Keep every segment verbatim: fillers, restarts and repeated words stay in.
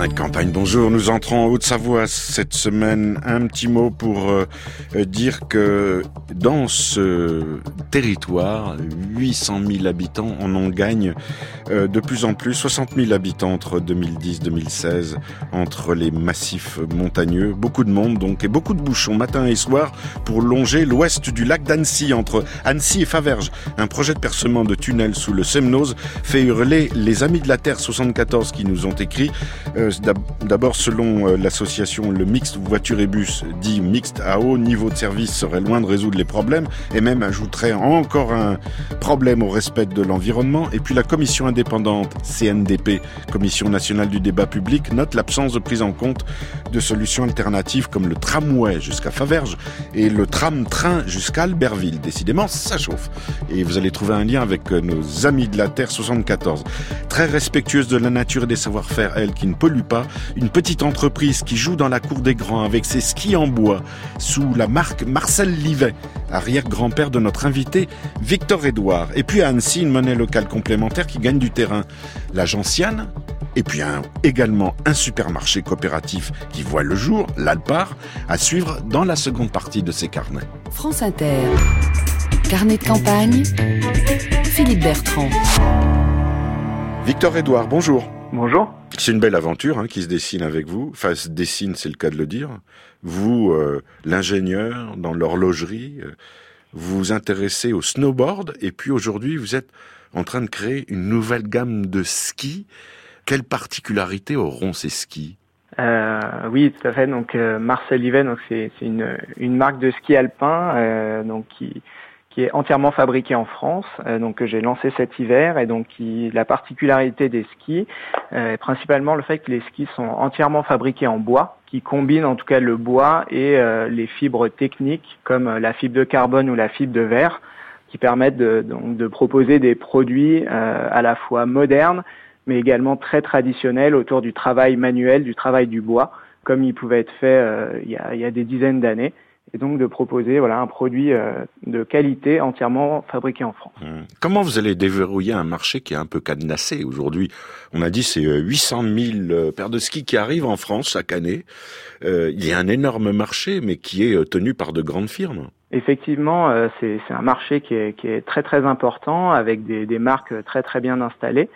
Carnet de campagne, bonjour. Nous entrons en Haute-Savoie cette semaine. Un petit mot pour euh, dire que dans ce territoire, huit cent mille habitants, on en gagne euh, de plus en plus. soixante mille habitants entre deux mille dix deux mille seize, entre les massifs montagneux. Beaucoup de monde donc, et beaucoup de bouchons matin et soir pour longer l'ouest du lac d'Annecy, entre Annecy et Faverges. Un projet de percement de tunnel sous le Semnoz fait hurler les Amis de la Terre soixante-quatorze qui nous ont écrit. Euh, d'abord, selon euh, l'association Le Mixte Voiture et Bus, dit mixte à haut niveau de service, serait loin de résoudre les problèmes et même ajouterait encore un problème au respect de l'environnement. Et puis la commission indépendante C N D P, Commission nationale du débat public, note l'absence de prise en compte de solutions alternatives comme le tramway jusqu'à Faverges et le tram-train jusqu'à Albertville. Décidément, ça chauffe. Et vous allez trouver un lien avec nos Amis de la Terre soixante-quatorze. Très respectueuse de la nature et des savoir-faire, elle, qui ne pollue pas. Une petite entreprise qui joue dans la cour des grands avec ses skis en bois sous la marque Marcel Livet, arrière-grand-père de notre invité Victor Édouard. Et puis à Annecy, une monnaie locale complémentaire qui gagne du terrain. La Gentiane. Et puis un, également un supermarché coopératif qui voit le jour, l'Alpar, à suivre dans la seconde partie de ces carnets. France Inter. Carnet de campagne. Philippe Bertrand. Victor Édouard, bonjour. Bonjour. C'est une belle aventure hein, qui se dessine avec vous. Enfin, se dessine, c'est le cas de le dire. Vous, euh, l'ingénieur dans l'horlogerie, euh, vous vous intéressez au snowboard et puis aujourd'hui, vous êtes en train de créer une nouvelle gamme de skis. Quelle particularité auront ces skis ? Euh, oui, tout à fait. Donc euh, Marcel Livet, donc c'est, c'est une, une marque de ski alpin, euh, donc qui qui est entièrement fabriquée en France, euh, donc que j'ai lancé cet hiver, et donc qui, la particularité des skis euh, est principalement le fait que les skis sont entièrement fabriqués en bois, qui combine en tout cas le bois et euh, les fibres techniques comme la fibre de carbone ou la fibre de verre, qui permettent de, donc, de proposer des produits euh, à la fois modernes, mais également très traditionnels autour du travail manuel, du travail du bois, comme il pouvait être fait euh, il y a, il y a des dizaines d'années. Et donc de proposer voilà un produit euh, de qualité entièrement fabriqué en France. Mmh. Comment vous allez déverrouiller un marché qui est un peu cadenassé aujourd'hui ? On a dit c'est huit cent mille paires de skis qui arrivent en France chaque année. Euh, il y a un énorme marché, mais qui est tenu par de grandes firmes. Effectivement, euh, c'est, c'est un marché qui est, qui est très très important avec des, des marques très très bien installées.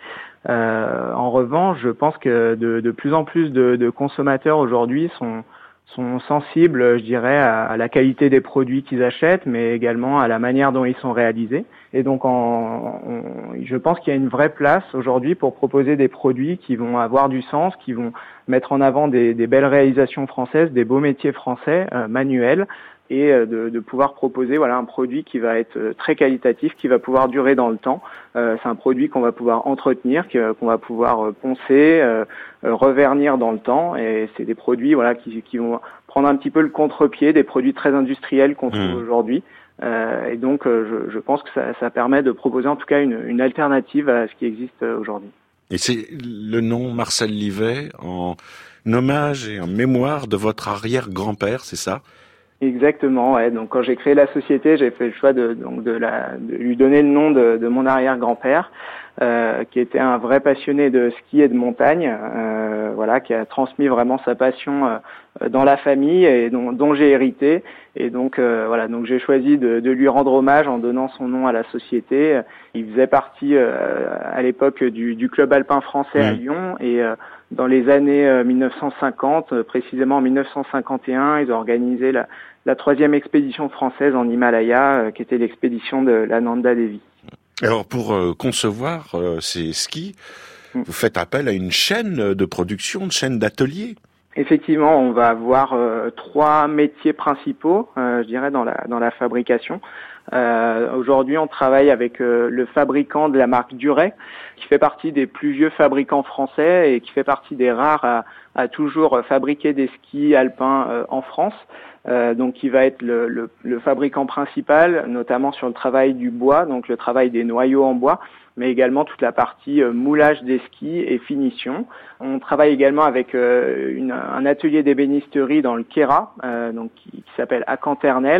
Euh, en revanche, je pense que de, de plus en plus de, de consommateurs aujourd'hui sont sont sensibles, je dirais, à, à la qualité des produits qu'ils achètent, mais également à la manière dont ils sont réalisés. Et donc, en, on, je pense qu'il y a une vraie place aujourd'hui pour proposer des produits qui vont avoir du sens, qui vont mettre en avant des, des belles réalisations françaises, des beaux métiers français euh, manuels, et de, de pouvoir proposer voilà un produit qui va être très qualitatif, qui va pouvoir durer dans le temps. Euh, c'est un produit qu'on va pouvoir entretenir, qu'on va pouvoir poncer, euh, revernir dans le temps, et c'est des produits voilà qui, qui vont prendre un petit peu le contre-pied des produits très industriels qu'on trouve mmh. aujourd'hui. Euh, et donc, je, je pense que ça, ça permet de proposer en tout cas une, une alternative à ce qui existe aujourd'hui. Et c'est le nom Marcel Livet en hommage et en mémoire de votre arrière-grand-père, c'est ça ? Exactement, ouais. Donc quand j'ai créé la société, j'ai fait le choix de donc de, la, de lui donner le nom de, de mon arrière-grand-père, euh, qui était un vrai passionné de ski et de montagne, euh, voilà, qui a transmis vraiment sa passion euh, dans la famille et dont, dont j'ai hérité. Et donc euh, voilà, donc j'ai choisi de, de lui rendre hommage en donnant son nom à la société. Il faisait partie euh, à l'époque du, du club alpin français mmh. à Lyon et euh, dans les années euh, mille neuf cent cinquante, euh, précisément en mille neuf cent cinquante et un, ils ont organisé la la troisième expédition française en Himalaya, euh, qui était l'expédition de l'Ananda Devi. Alors, pour euh, concevoir euh, ces skis, mm. vous faites appel à une chaîne de production, une chaîne d'ateliers. Effectivement, on va avoir euh, trois métiers principaux, euh, je dirais, dans la dans la fabrication. Euh, aujourd'hui, on travaille avec euh, le fabricant de la marque Duret, qui fait partie des plus vieux fabricants français et qui fait partie des rares à, à toujours fabriquer des skis alpins euh, en France. Euh, donc qui va être le, le, le fabricant principal, notamment sur le travail du bois, donc le travail des noyaux en bois, mais également toute la partie euh, moulage des skis et finition. On travaille également avec euh, une, un atelier d'ébénisterie dans le Queyras, euh, donc qui, qui s'appelle Acanternel,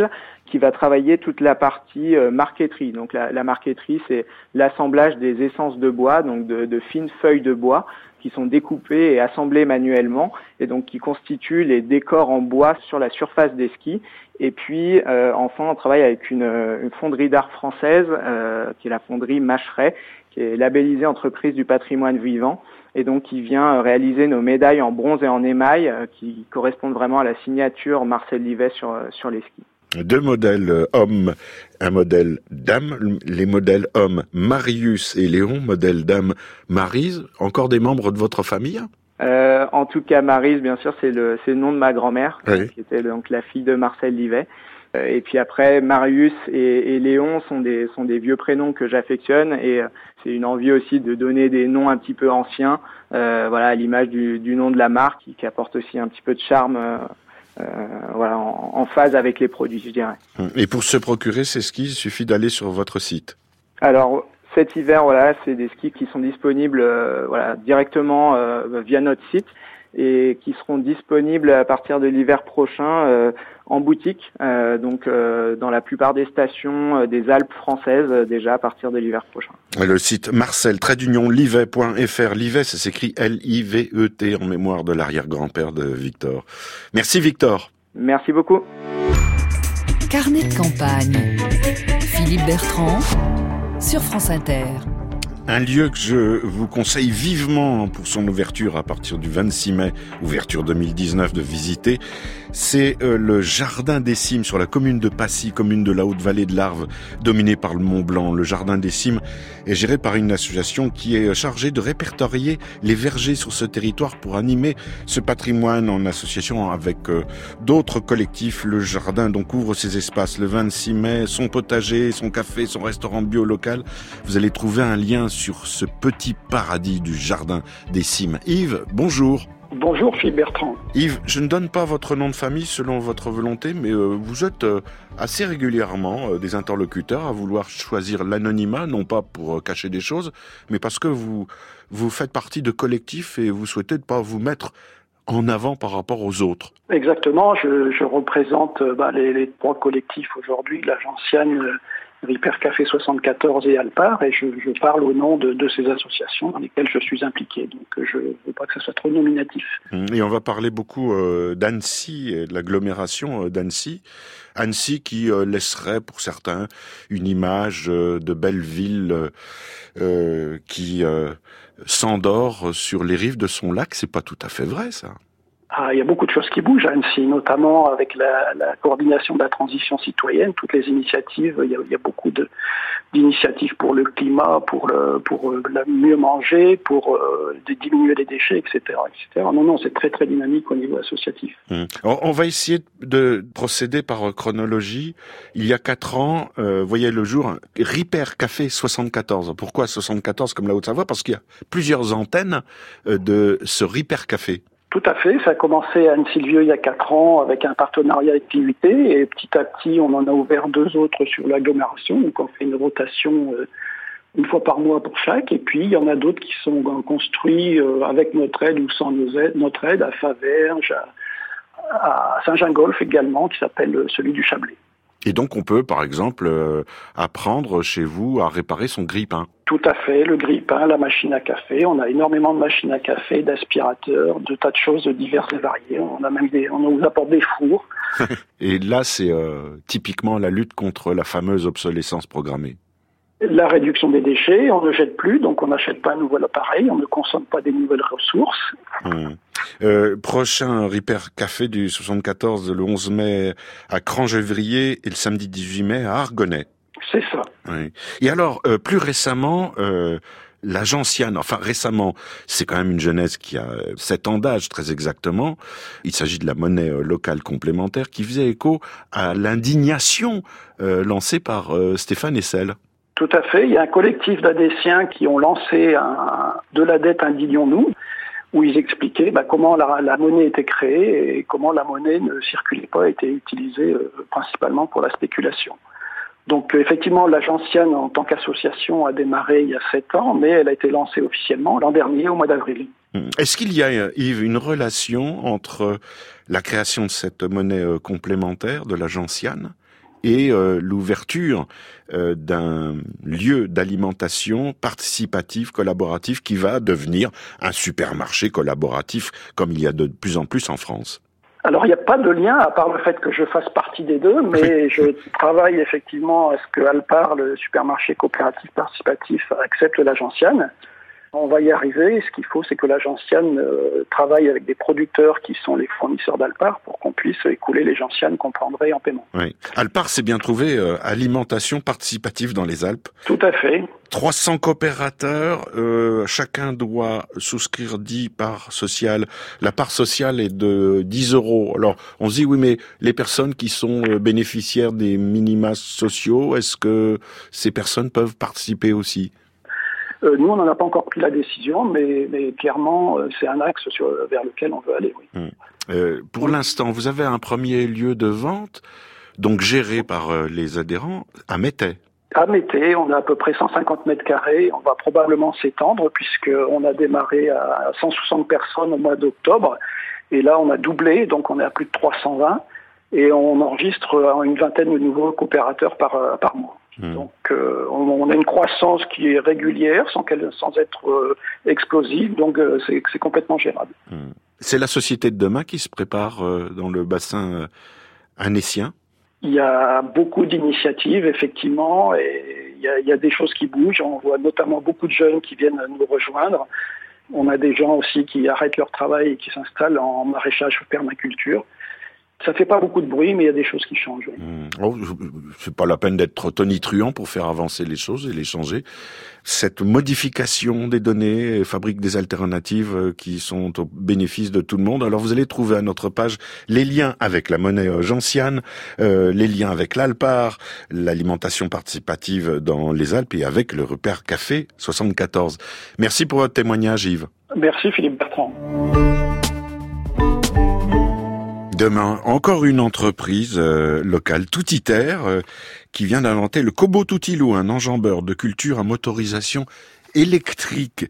qui va travailler toute la partie euh, marqueterie. Donc la, la marqueterie, c'est l'assemblage des essences de bois, donc de, de fines feuilles de bois qui sont découpées et assemblées manuellement et donc qui constituent les décors en bois sur la surface des skis. Et puis euh, enfin, on travaille avec une, une fonderie d'art française euh, qui est la fonderie Macheret, qui est labellisée entreprise du patrimoine vivant et donc qui vient réaliser nos médailles en bronze et en émail euh, qui correspondent vraiment à la signature Marcel Livet sur, sur les skis. Deux modèles hommes, un modèle dame, les modèles hommes Marius et Léon, modèle dame Maryse, encore des membres de votre famille? euh, En tout cas, Maryse, bien sûr, c'est le, c'est le nom de ma grand-mère, oui. qui était donc la fille de Marcel Livet. Euh, et puis après, Marius et, et Léon sont des, sont des vieux prénoms que j'affectionne et euh, c'est une envie aussi de donner des noms un petit peu anciens, euh, voilà, à l'image du, du nom de la marque, qui, qui apporte aussi un petit peu de charme. Euh, Euh, voilà, en, en phase avec les produits, je dirais. Et pour se procurer ces skis, il suffit d'aller sur votre site. Alors cet hiver, voilà, c'est des skis qui sont disponibles, euh, voilà, directement euh, via notre site et qui seront disponibles à partir de l'hiver prochain euh, en boutique, euh, donc euh, dans la plupart des stations euh, des Alpes françaises euh, déjà à partir de l'hiver prochain. Le site Marcel Tradunion Livet point F R. Livet, ça s'écrit L I V E T en mémoire de l'arrière-grand-père de Victor. Merci Victor. Merci beaucoup. Carnet de campagne. Philippe Bertrand sur France Inter. Un lieu que je vous conseille vivement pour son ouverture à partir du vingt-six mai, ouverture deux mille dix-neuf, de visiter, c'est euh, le Jardin des Cimes sur la commune de Passy, commune de la Haute-Vallée de l'Arve, dominée par le Mont Blanc. Le Jardin des Cimes est géré par une association qui est chargée de répertorier les vergers sur ce territoire pour animer ce patrimoine en association avec euh, d'autres collectifs. Le jardin donc ouvre ses espaces le vingt-six mai, son potager, son café, son restaurant bio local. Vous allez trouver un lien sur ce petit paradis du Jardin des Cimes. Yves, bonjour. Bonjour Philippe Bertrand. Yves, je ne donne pas votre nom de famille selon votre volonté, mais euh, vous êtes euh, assez régulièrement euh, des interlocuteurs à vouloir choisir l'anonymat, non pas pour euh, cacher des choses, mais parce que vous, vous faites partie de collectifs et vous souhaitez ne pas vous mettre en avant par rapport aux autres. Exactement, je, je représente euh, bah, les, les trois collectifs aujourd'hui, la Gentiane, euh, Ripper Café soixante-quatorze et Alpar, et je, je parle au nom de, de ces associations dans lesquelles je suis impliqué. Donc je ne veux pas que ça soit trop nominatif. Et on va parler beaucoup euh, d'Annecy, et de l'agglomération euh, d'Annecy. Annecy qui euh, laisserait pour certains une image euh, de belle ville euh, qui euh, s'endort sur les rives de son lac. C'est pas tout à fait vrai, ça. Ah, il y a beaucoup de choses qui bougent à Annecy, notamment avec la, la coordination de la transition cititoyenne, toutes les initiatives. Il y a, il y a beaucoup de, d'initiatives pour le climat, pour le, pour la mieux manger, pour euh, diminuer les déchets, et cetera, et cetera. Non, non, c'est très très dynamique au niveau associatif. Mmh. On va essayer de procéder par chronologie. Il y a quatre ans, euh, voyez le jour, Ripper Café soixante-quatorze. Pourquoi soixante-quatorze comme la Haute-Savoie? Parce qu'il y a plusieurs antennes euh, de ce Ripper Café. Tout à fait, ça a commencé à Annecy-le-Vieux il y a quatre ans avec un partenariat avec P U T et petit à petit on en a ouvert deux autres sur l'agglomération, donc on fait une rotation euh, une fois par mois pour chaque, et puis il y en a d'autres qui sont euh, construits euh, avec notre aide ou sans nos aides, notre aide à Faverges, à, à Saint-Gingolph également, qui s'appelle euh, celui du Chablais. Et donc on peut par exemple euh, apprendre chez vous à réparer son grille-pain. Tout à fait, le grille-pain, la machine à café. On a énormément de machines à café, d'aspirateurs, de tas de choses diverses et variées. On a même des, on nous apporte des fours. Et là, c'est euh, typiquement la lutte contre la fameuse obsolescence programmée. La réduction des déchets, on ne jette plus, donc on n'achète pas un nouvel appareil, on ne consomme pas des nouvelles ressources. Hum. Euh, prochain Ripper Café du soixante-quatorze, le onze mai à Crangevrier et le samedi dix-huit mai à Argonnet. C'est ça. Oui. Et alors, euh, plus récemment, euh, la Gentiane, enfin récemment, c'est quand même une jeunesse qui a sept ans d'âge très exactement. Il s'agit de la monnaie euh, locale complémentaire qui faisait écho à l'indignation euh, lancée par euh, Stéphane Hessel. Tout à fait. Il y a un collectif d'Adéciens qui ont lancé un, de la dette indignons-nous, où ils expliquaient bah, comment la, la monnaie était créée et comment la monnaie ne circulait pas, était utilisée euh, principalement pour la spéculation. Donc effectivement, la Gentiane en tant qu'association a démarré il y a sept ans, mais elle a été lancée officiellement l'an dernier au mois d'avril. Est-ce qu'il y a, Yves, une relation entre la création de cette monnaie complémentaire de la Gentiane et euh, l'ouverture euh, d'un lieu d'alimentation participatif, collaboratif, qui va devenir un supermarché collaboratif, comme il y a de plus en plus en France. Alors, il n'y a pas de lien, à part le fait que je fasse partie des deux, mais je travaille effectivement à ce que Alpar, le supermarché coopératif participatif, accepte la gentiane. On va y arriver. Ce qu'il faut, c'est que la gentiane euh, travaille avec des producteurs qui sont les fournisseurs d'Alpar pour qu'on puisse écouler les gentianes qu'on prendrait en paiement. Oui. Alpar s'est bien trouvé euh, alimentation participative dans les Alpes. Tout à fait. trois cents coopérateurs, euh, chacun doit souscrire dix parts sociales. La part sociale est de dix euros. Alors, on se dit, oui, mais les personnes qui sont bénéficiaires des minima sociaux, est-ce que ces personnes peuvent participer aussi ? Euh, nous, on n'en a pas encore pris la décision, mais, mais clairement, euh, c'est un axe sur, vers lequel on veut aller. Oui. Hum. Euh, pour oui. l'instant, vous avez un premier lieu de vente, donc géré par euh, les adhérents, à Métais. À Métais, on a à peu près cent cinquante mètres carrés. On va probablement s'étendre puisqu'on a démarré à cent soixante personnes au mois d'octobre. Et là, on a doublé, donc on est à plus de trois cent vingt. Et on enregistre une vingtaine de nouveaux coopérateurs par, par mois. Mmh. Donc euh, on, on a une croissance qui est régulière, sans, qu'elle, sans être euh, explosive, donc euh, c'est, c'est complètement gérable. Mmh. C'est la société de demain qui se prépare euh, dans le bassin euh, annécien ? Il y a beaucoup d'initiatives, effectivement, et il y, a, il y a des choses qui bougent. On voit notamment beaucoup de jeunes qui viennent nous rejoindre. On a des gens aussi qui arrêtent leur travail et qui s'installent en maraîchage ou permaculture. Ça fait pas beaucoup de bruit, mais il y a des choses qui changent. Oui. Mmh. Oh, c'est pas la peine d'être trop tonitruant pour faire avancer les choses et les changer. Cette modification des données fabrique des alternatives qui sont au bénéfice de tout le monde. Alors vous allez trouver à notre page les liens avec la monnaie gentiane, euh, les liens avec l'Alpar, l'alimentation participative dans les Alpes et avec le repère Café soixante-quatorze. Merci pour votre témoignage, Yves. Merci Philippe Bertrand. Demain, encore une entreprise euh, locale, Toutiterre, euh, qui vient d'inventer le Kobo Toutilou, un enjambeur de culture à motorisation électrique.